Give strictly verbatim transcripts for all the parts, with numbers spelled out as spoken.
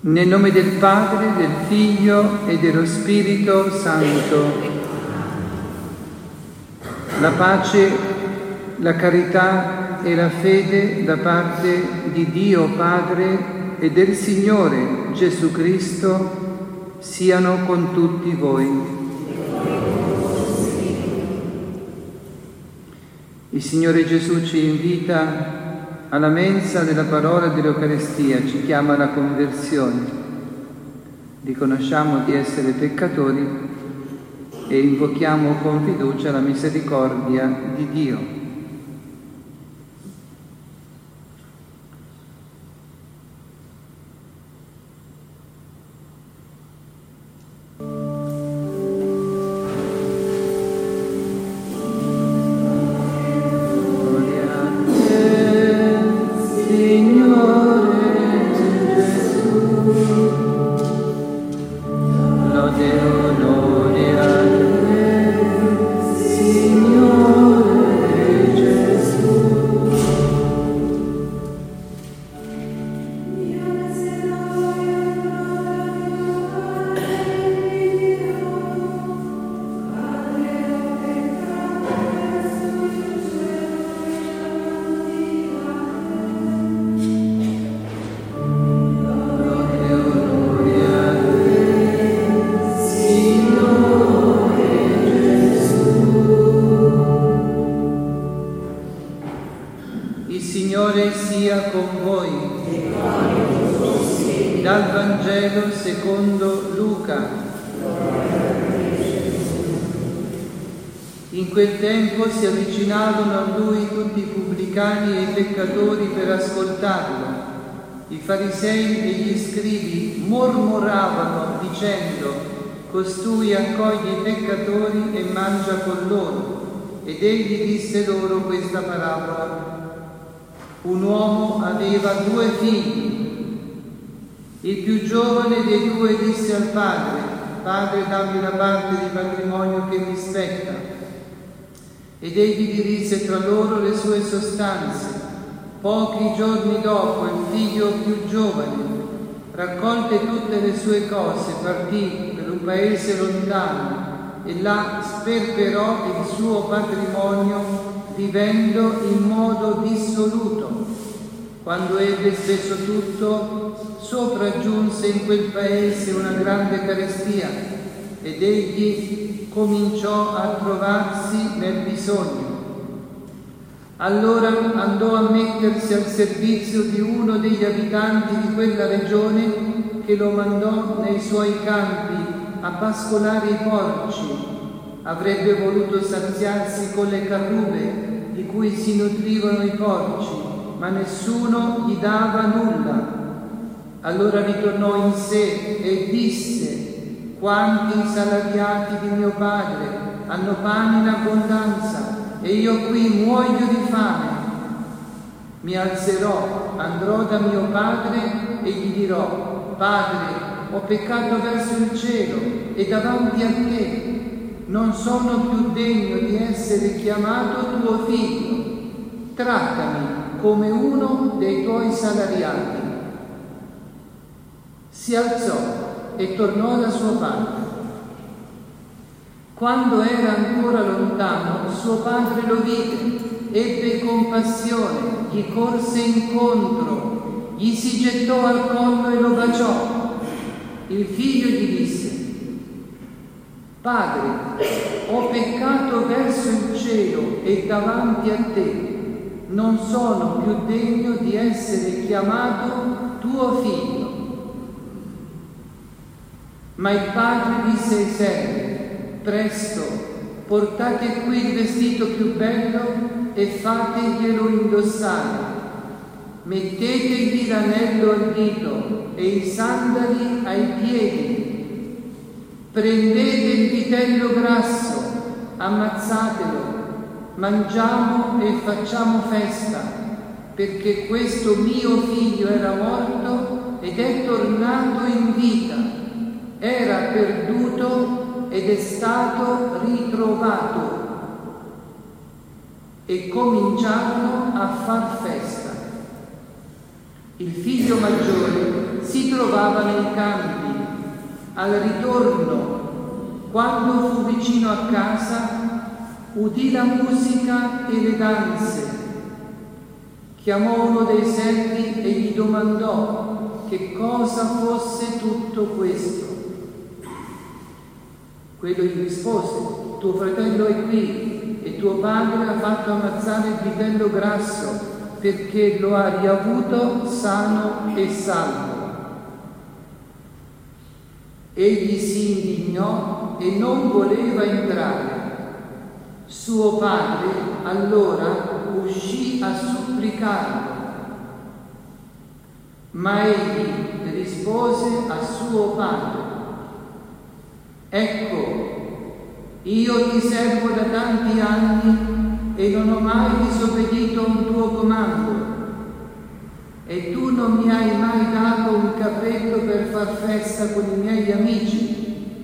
Nel nome del Padre, del Figlio e dello Spirito Santo. La pace, la carità e la fede da parte di Dio Padre e del Signore Gesù Cristo siano con tutti voi. Il Signore Gesù ci invita alla mensa della parola dell'Eucaristia, ci chiama alla conversione. Riconosciamo di essere peccatori e invochiamo con fiducia la misericordia di Dio. Dal Vangelo secondo Luca. In quel tempo si avvicinavano a lui tutti i pubblicani e i peccatori per ascoltarlo. I farisei e gli scribi mormoravano dicendo: costui accoglie i peccatori e mangia con loro. Ed egli disse loro questa parabola: un uomo aveva due figli. Il più giovane dei due disse al padre: Padre, dammi una parte di patrimonio che mi spetta. Ed egli divise tra loro le sue sostanze. Pochi giorni dopo il figlio più giovane, raccolte tutte le sue cose, partì per un paese lontano e là sperperò il suo patrimonio vivendo in modo dissoluto. Quando ebbe speso tutto, sopraggiunse in quel paese una grande carestia ed egli cominciò a trovarsi nel bisogno. Allora andò a mettersi al servizio di uno degli abitanti di quella regione che lo mandò nei suoi campi a pascolare i porci. Avrebbe voluto saziarsi con le carrube di cui si nutrivano i porci, ma nessuno gli dava nulla. Allora ritornò in sé e disse: quanti salariati di mio padre hanno pane in abbondanza e io qui muoio di fame. Mi alzerò, andrò da mio padre e gli dirò: Padre, ho peccato verso il cielo e davanti a te. Non sono più degno di essere chiamato tuo figlio. Trattami come uno dei tuoi salariati. Si alzò e tornò da suo padre. Quando era ancora lontano, suo padre lo vide, ebbe compassione, gli corse incontro, gli si gettò al collo e lo baciò. Il figlio gli disse: Padre, ho peccato verso il cielo e davanti a te. Non sono più degno di essere chiamato tuo figlio. Ma il padre disse ai servi: presto, portate qui il vestito più bello e fateglielo indossare. Mettetegli l'anello al dito e i sandali ai piedi. Prendete il vitello grasso, ammazzatelo. Mangiamo e facciamo festa, perché questo mio figlio era morto ed è tornato in vita, era perduto ed è stato ritrovato. E cominciarono a far festa. Il figlio maggiore si trovava nei campi. Al ritorno, quando fu vicino a casa, udì la musica e le danze. Chiamò uno dei servi e gli domandò che cosa fosse tutto questo. Quello gli rispose: tuo fratello è qui e tuo padre ha fatto ammazzare il vitello grasso perché lo ha riavuto sano e salvo. Egli si indignò e non voleva entrare. Suo padre allora uscì a supplicarlo, ma egli rispose a suo padre: ecco, io ti servo da tanti anni e non ho mai disobbedito a un tuo comando, e tu non mi hai mai dato un capretto per far festa con i miei amici.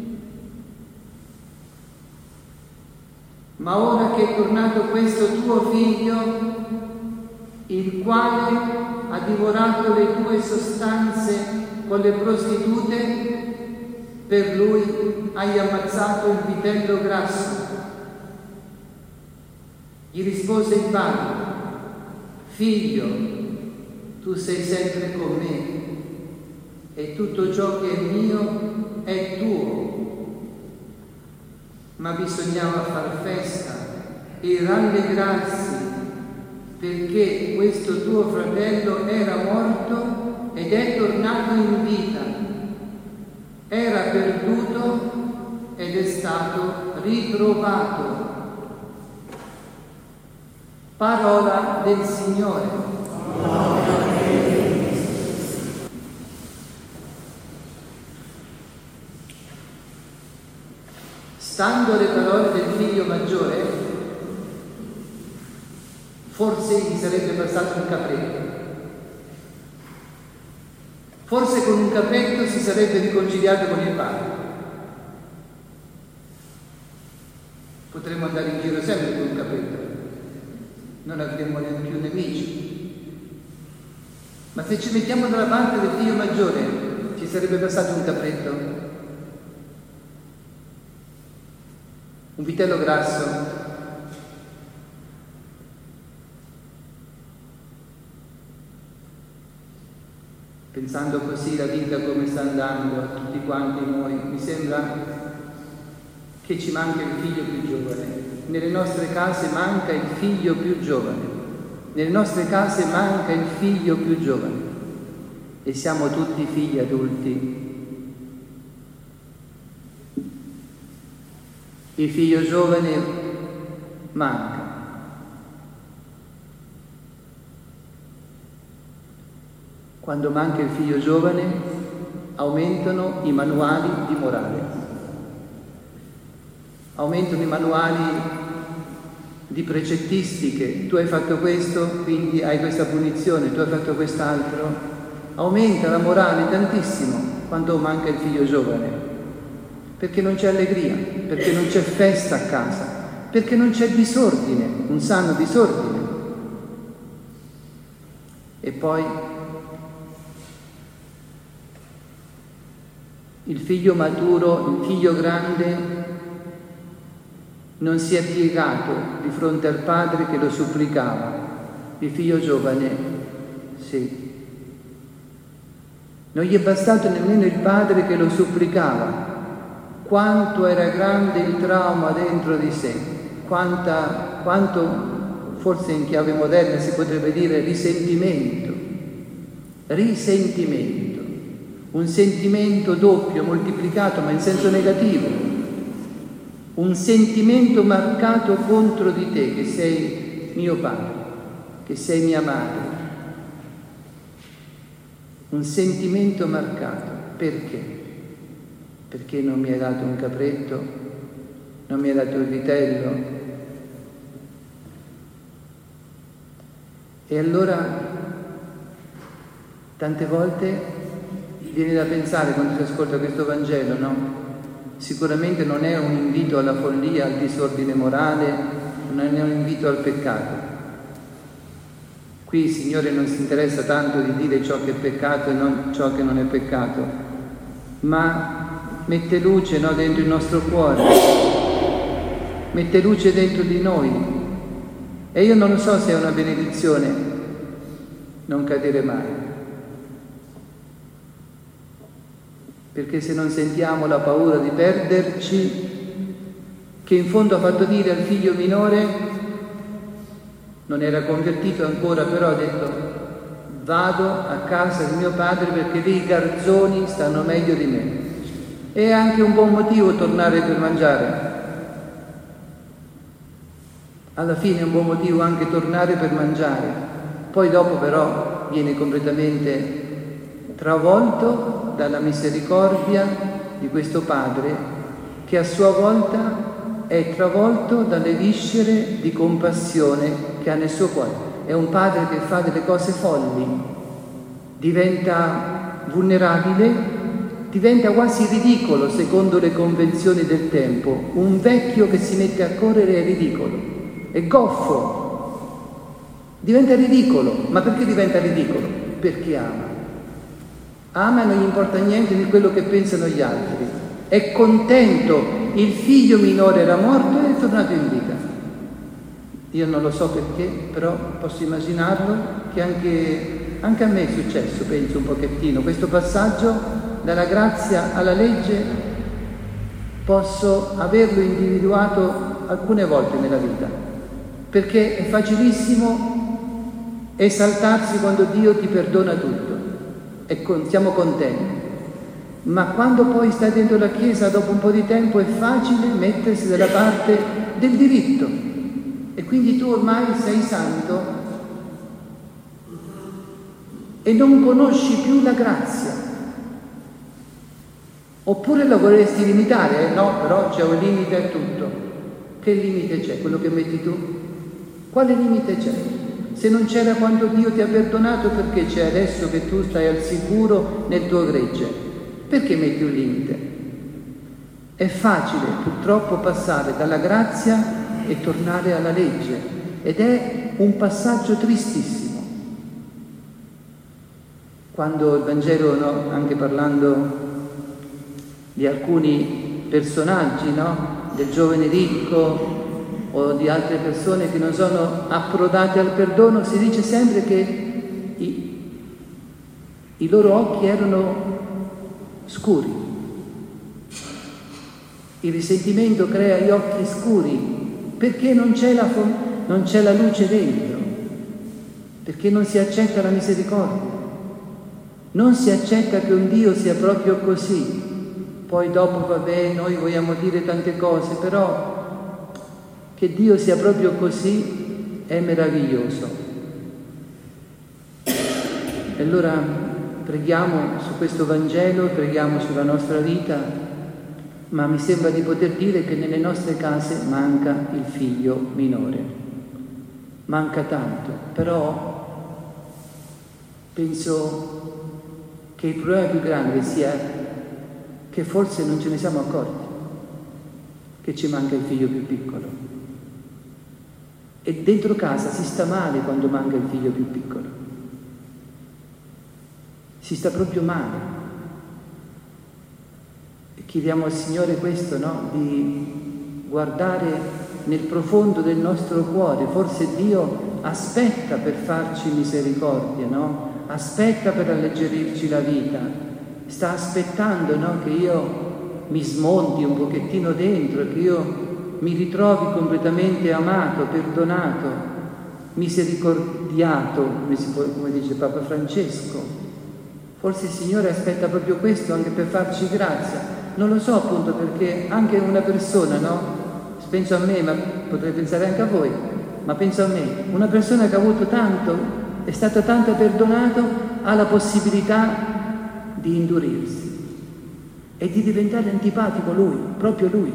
Ma ora che è tornato questo tuo figlio, il quale ha divorato le tue sostanze con le prostitute, per lui hai ammazzato il vitello grasso. Gli rispose il padre: figlio, tu sei sempre con me e tutto ciò che è mio è tuo. Ma bisognava far festa e rallegrarsi perché questo tuo fratello era morto ed è tornato in vita, era perduto ed è stato ritrovato. Parola del Signore. Stando alle parole del figlio maggiore, forse gli sarebbe passato un capretto. Forse con un capretto si sarebbe riconciliato con il padre. Potremmo andare in giro sempre con un capretto, non avremmo neanche più nemici. Ma se ci mettiamo dalla parte del figlio maggiore, ci sarebbe passato un capretto. Un vitello grasso. Pensando così la vita come sta andando a tutti quanti noi, mi sembra che ci manca il figlio più giovane. Nelle nostre case manca il figlio più giovane. Nelle nostre case manca il figlio più giovane. E siamo tutti figli adulti. Il figlio giovane manca. Quando manca il figlio giovane, aumentano i manuali di morale, aumentano i manuali di precettistiche. Tu hai fatto questo, quindi hai questa punizione, tu hai fatto quest'altro. Aumenta la morale tantissimo quando manca il figlio giovane. Perché non c'è allegria, perché non c'è festa a casa, perché non c'è disordine, un sano disordine. E poi il figlio maturo, il figlio grande, non si è piegato di fronte al padre che lo supplicava. Il figlio giovane, sì. Non gli è bastato nemmeno il padre che lo supplicava. Quanto era grande il trauma dentro di sé, quanta, quanto, forse in chiave moderna si potrebbe dire, risentimento, risentimento, un sentimento doppio, moltiplicato, ma in senso negativo, un sentimento marcato contro di te, che sei mio padre, che sei mia madre, un sentimento marcato. Perché? Perché non mi hai dato un capretto, non mi hai dato il vitello. E allora tante volte viene da pensare, quando si ascolta questo Vangelo, no? Sicuramente non è un invito alla follia, al disordine morale, non è un invito al peccato. Qui il Signore non si interessa tanto di dire ciò che è peccato e non ciò che non è peccato, ma mette luce, no, dentro il nostro cuore, mette luce dentro di noi. E io non lo so se è una benedizione non cadere mai, perché se non sentiamo la paura di perderci, che in fondo ha fatto dire al figlio minore, non era convertito ancora, però ha detto: vado a casa di mio padre perché lì i garzoni stanno meglio di me. È anche un buon motivo tornare per mangiare. Alla fine è un buon motivo anche tornare per mangiare. Poi dopo però viene completamente travolto dalla misericordia di questo padre, che a sua volta è travolto dalle viscere di compassione che ha nel suo cuore. È un padre che fa delle cose folli, diventa vulnerabile, diventa quasi ridicolo secondo le convenzioni del tempo. Un vecchio che si mette a correre è ridicolo, è goffo, diventa ridicolo. Ma perché diventa ridicolo? Perché ama. Ama e non gli importa niente di quello che pensano gli altri. È contento. Il figlio minore era morto e è tornato in vita. Io non lo so perché, però posso immaginarlo, che anche, anche a me è successo, penso un pochettino. Questo passaggio dalla grazia alla legge posso averlo individuato alcune volte nella vita, perché è facilissimo esaltarsi quando Dio ti perdona tutto e con, siamo contenti. Ma quando poi stai dentro la Chiesa, dopo un po' di tempo, è facile mettersi dalla parte del diritto. E quindi tu ormai sei santo e non conosci più la grazia. Oppure la vorresti limitare? Eh? No, però c'è un limite a tutto. Che limite c'è? Quello che metti tu? Quale limite c'è? Se non c'era quando Dio ti ha perdonato, perché c'è adesso che tu stai al sicuro nel tuo gregge? Perché metti un limite? È facile purtroppo passare dalla grazia e tornare alla legge, ed è un passaggio tristissimo. Quando il Vangelo, no, anche parlando di alcuni personaggi, no, del giovane ricco o di altre persone che non sono approdate al perdono, si dice sempre che i, i loro occhi erano scuri. Il risentimento crea gli occhi scuri perché non c'è la, non c'è la luce dentro, perché non si accetta la misericordia, non si accetta che un Dio sia proprio così. Poi dopo, vabbè, noi vogliamo dire tante cose, però che Dio sia proprio così è meraviglioso. E allora preghiamo su questo Vangelo, preghiamo sulla nostra vita, ma mi sembra di poter dire che nelle nostre case manca il figlio minore. Manca tanto, però penso che il problema più grande sia che forse non ce ne siamo accorti, che ci manca il figlio più piccolo. E dentro casa si sta male quando manca il figlio più piccolo. Si sta proprio male. E chiediamo al Signore questo, no? Di guardare nel profondo del nostro cuore. Forse Dio aspetta per farci misericordia, no? Aspetta per alleggerirci la vita. Sta aspettando, no? Che io mi smonti un pochettino dentro, che io mi ritrovi completamente amato, perdonato, misericordiato, come, si può, come dice Papa Francesco. Forse il Signore aspetta proprio questo anche per farci grazia. Non lo so, appunto, perché anche una persona, no? Penso a me, ma potrei pensare anche a voi, ma penso a me, una persona che ha avuto tanto, è stato tanto perdonato, ha la possibilità di indurirsi e di diventare antipatico lui, proprio lui,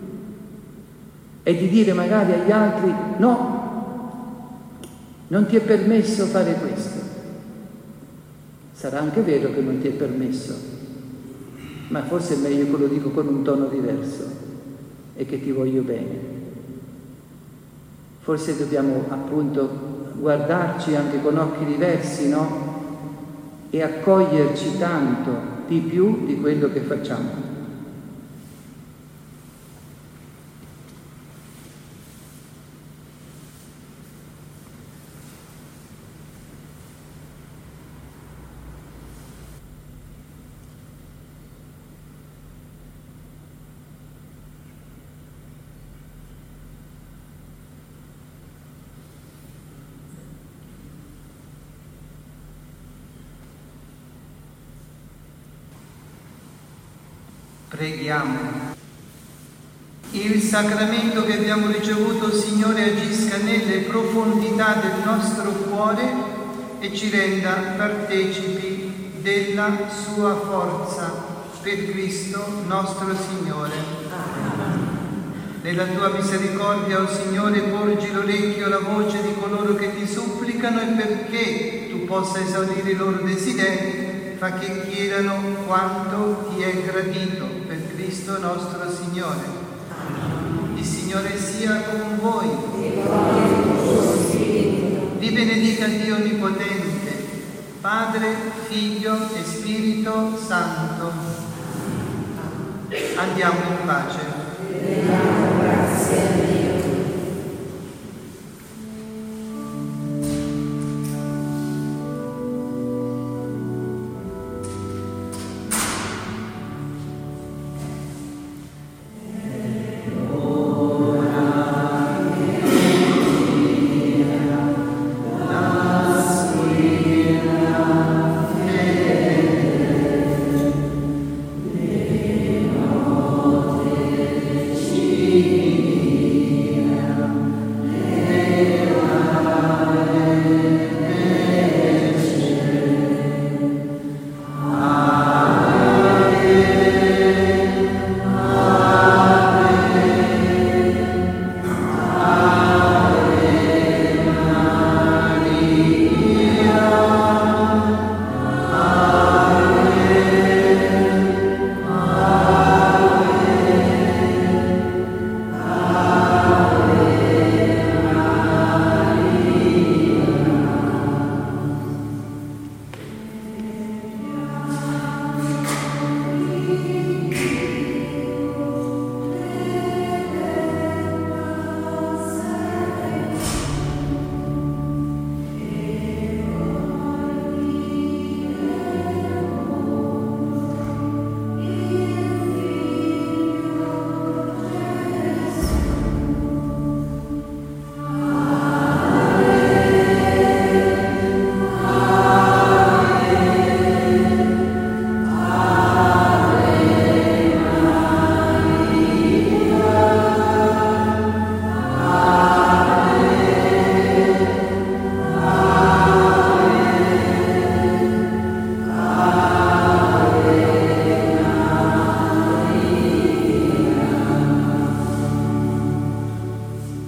e di dire magari agli altri: no, non ti è permesso fare questo. Sarà anche vero che non ti è permesso, ma forse è meglio che lo dico con un tono diverso e che ti voglio bene. Forse dobbiamo appunto guardarci anche con occhi diversi, no? E accoglierci tanto di più di quello che facciamo. Preghiamo. Il sacramento che abbiamo ricevuto, Signore, agisca nelle profondità del nostro cuore e ci renda partecipi della sua forza, per Cristo nostro Signore. Nella tua misericordia, o Signore, porgi l'orecchio alla voce di coloro che ti supplicano, e perché tu possa esaudire i loro desideri, fa che chiedano quanto ti è gradito, per Cristo nostro Signore. Il Signore sia con voi. Vi benedica Dio Onnipotente, Padre, Figlio e Spirito Santo. Andiamo in pace.